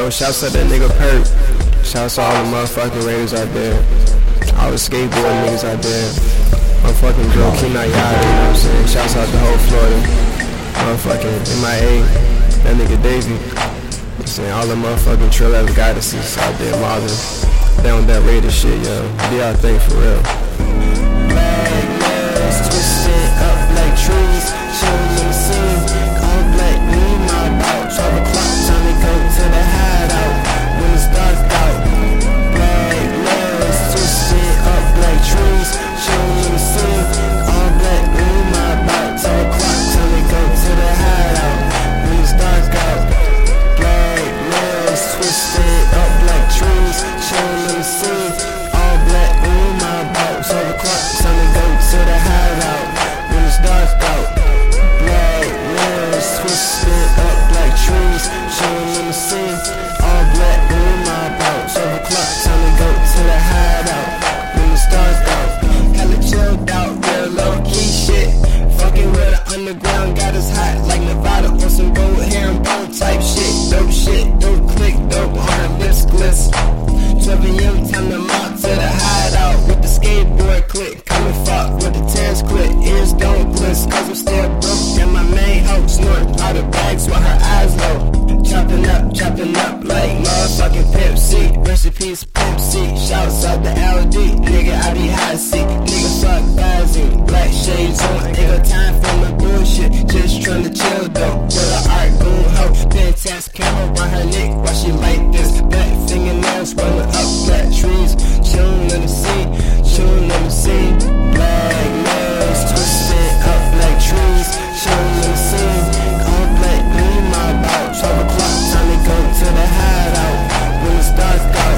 Yo, shouts out that nigga Perk. Shouts out all the motherfucking Raiders out there. All the skateboard niggas out there. Motherfucking Joe Kenai Yada, you know what I'm saying? Shouts out to whole Florida. Motherfucking MIA. That nigga Davey. I'm saying all the motherfucking trail level goddesses out there mobbing. Down with that Raider shit, yo. Do y'all think for real? Black nails twisted up like trees. Showing them the scene. All black, me, my about 12 o'clock. Time to go to the hideout when it's dark out. Black nails twisted up like trees. Showing them the scene. All black, me, my about 12 o'clock. Time to go to the hideout when it's dark out. Black nails twisted up like trees. Showing them the scene. All black, me, my about 12 o'clock. Time to go to the hideout when it's dark out. Black nails twisted up like trees. Showing them the scene. All black, me, my about 12 o'clock. Time to go to the hideout when it's dark out. Hella chilled out, real low key shit. Fucking with the underground, got us hot like Nevada on some gold hair and bone type shit. Dope shit, dope click, dope on her lips gliss. 12 a.m. time to mount to the hideout with the skateboard click. Come and fuck with the Terrence click. Ears don't bliss, cause I'm still broke. And my main hoe snorting out of bags while her eyes low. Chopping up like motherfucking Pimp C. Recipes Pimp C. Shouts out the LD. Nigga, I be high seat. Nigga, fuck Bazoo. Black shades on. Ain't got time for my bullshit. Just tryna chill though. With an art goon hoe. Fantastic camera around her neck while she like this. Black fingernails rolling up black trees. Chillin' in the sea. Chillin' in the sea. Black nails twisted up like trees. Chillin' in the sea. All black, me, my about 12 o'clock. Time to go to the hideout when it's dark out.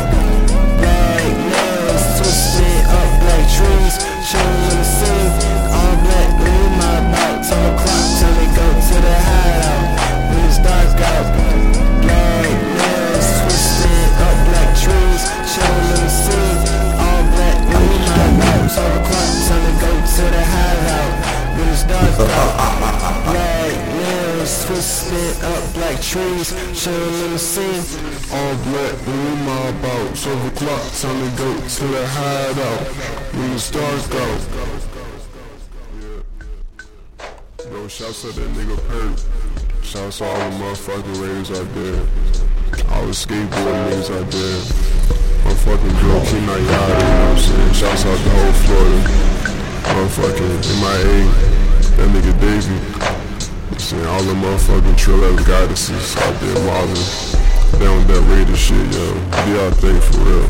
Black nails twisted up like trees. Chillin' in the sea. All black, me, my about 12 o'clock. Time to go to the hideout when it's dark out. Black nails twisted up like trees. Chillin' in the sea. All black, me, my about 12 o'clock. Time to go to the hideout when it's dark out. Black nails twisted up like trees. Chillin' in the sea. All black, me, my about 12 o'clock. Time to go to the hideout when the stars go. Yo, shouts out that nigga Perk. Shouts out all the motherfucking Raiders out there. All the skateboard niggas out there. Motherfucking Joe Kenai Yada, you know what I'm saying? Shouts out to whole Florida. Motherfucking MIA. That nigga Davey. I'm saying all the motherfucking trail level goddesses out there mobbing. Down with that Raider shit, yo. Do y'all think for real?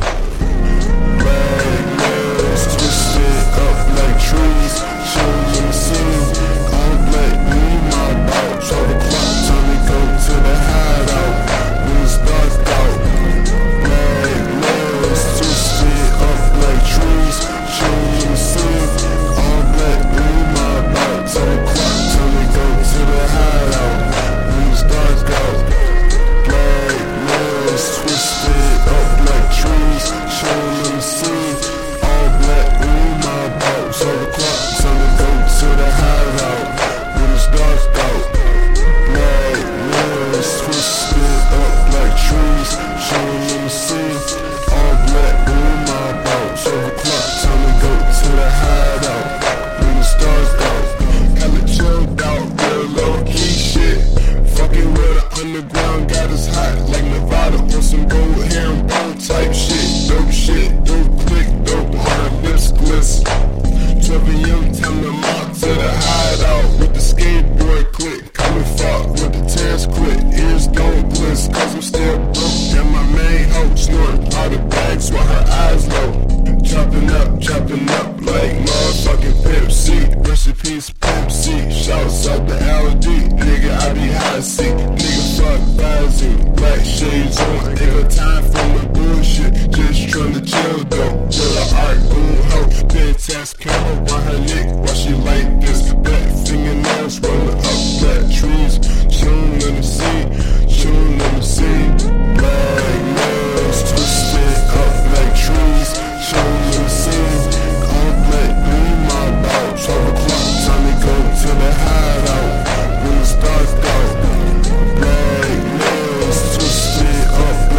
Black nails twisted up like trees. Chillin' in the scene. All black, me, my about 12 o'clock. Time to go to the hideout when it's dark out. Black nails twisted up like trees. Chillin' in the scene. All black, me, my about 12 o'clock. Time to go to the hideout when it's dark out. Black nails twisted up like trees. Chillin' in the scene. All black, me, my about 12 o'clock. Time to go to the hideout when it's dark out. Black nails twisted up like trees. Chillin' in the scene. All black, me, my about 12 o'clock. Time to go to the hideout when it's dark out. Hella chilled out, real low key shit. Fucking with the underground, got us hot like Nevada on some gold hair and bone type shit. Dope shit, dope click, dope on her lips gliss. 12 a.m. time to mount to the hideout with the skateboard click. Come and fuck with the Terrence click. Ears don't bliss, cause I'm still broke. And my main hoe snorting out of bags while her eyes low. Chopping up like motherfucking Pimp C. Recipes Pimp C. Shouts out the LD. Nigga, I be high seat. Nigga, fuck Bazoo. Black shades on. Ain't got time for my bullshit. Just tryna chill though. With an art goon hoe. Fantastic camera around her neck while she like this. Black fingernails rolling up black trees. Chillin' in the sea. Chillin' in the sea. Black nails twisted up like trees. Chillin' in the sea. All black, me, my about 12 o'clock. Time to go to the hideout when it's dark out. Black nails twisted up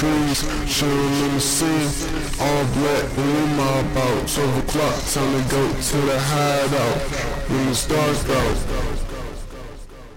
trees, chillin' in the scene. All black when we mob out. 12 o'clock, time to go to the hideout. When it's dark out.